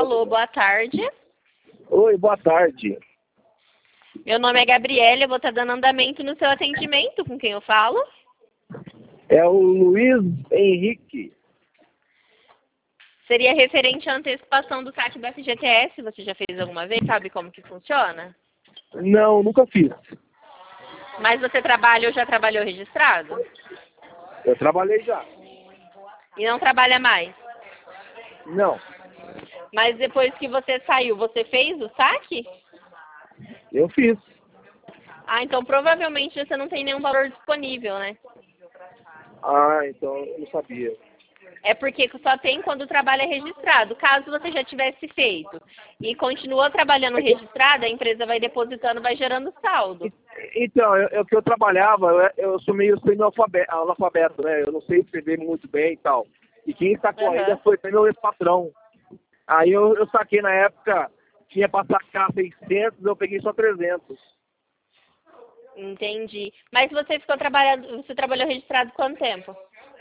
Alô, boa tarde. Oi, boa tarde. Meu nome é Gabriela, eu vou estar dando andamento no seu atendimento. Com quem eu falo? É o Luiz Henrique. Seria referente à antecipação do saque do FGTS. Você já fez alguma vez? Sabe como que funciona? Não, nunca fiz. Mas você trabalha ou já trabalhou registrado? Eu trabalhei já. E não trabalha mais? Não, Mas depois que você saiu, você fez o saque? eu fiz. Ah, então provavelmente você não tem nenhum valor disponível, né? Ah, então eu não sabia. É porque só tem quando o trabalho é registrado. Caso você já tivesse feito e continuou trabalhando registrado, a empresa vai depositando, vai gerando saldo. Então, o que eu trabalhava, eu sou meio analfabeto, né? Eu não sei escrever muito bem e tal. E quem sacou ainda Aham. foi meu ex-patrão. Aí eu saquei na época, tinha pra sacar 600, eu peguei só 300. Entendi. Mas você trabalhou registrado quanto tempo?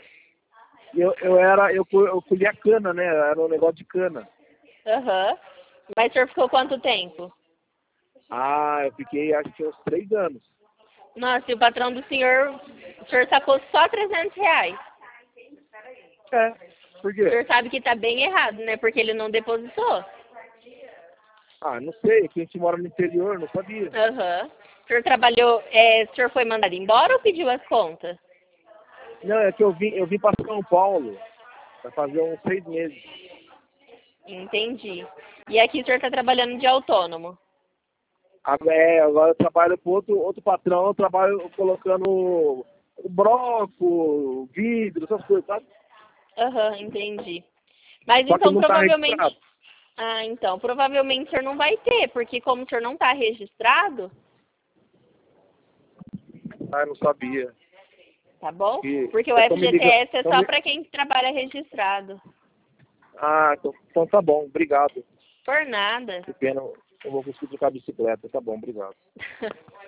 Eu colhia cana, né? Era um negócio de cana. Aham. Mas o senhor ficou quanto tempo? Ah, eu fiquei acho que uns 3 anos. Nossa, e o patrão do senhor, o senhor sacou só R$ 300. É, por O quê? senhor sabe que tá bem errado, né? Porque ele não depositou. Ah, não sei, aqui a gente mora no interior, não sabia. Aham. O senhor o senhor foi mandado embora ou pediu as contas? Não, é que eu vim para São Paulo, vai fazer uns 6 meses. Entendi. E aqui o senhor tá trabalhando de autônomo? Agora eu trabalho com outro patrão, eu trabalho colocando o broco, vidro, essas coisas, sabe? Aham, entendi. Mas Só que então não tá provavelmente. registrado. Ah, então, provavelmente o senhor não vai ter, porque como o senhor não está registrado, Ah, eu não sabia. tá bom? Que Porque o eu tô me ligando. FGTS é só para quem trabalha registrado. Ah, então tá bom, obrigado. Por nada. Que pena, eu vou conseguir trocar a bicicleta. Tá bom, obrigado.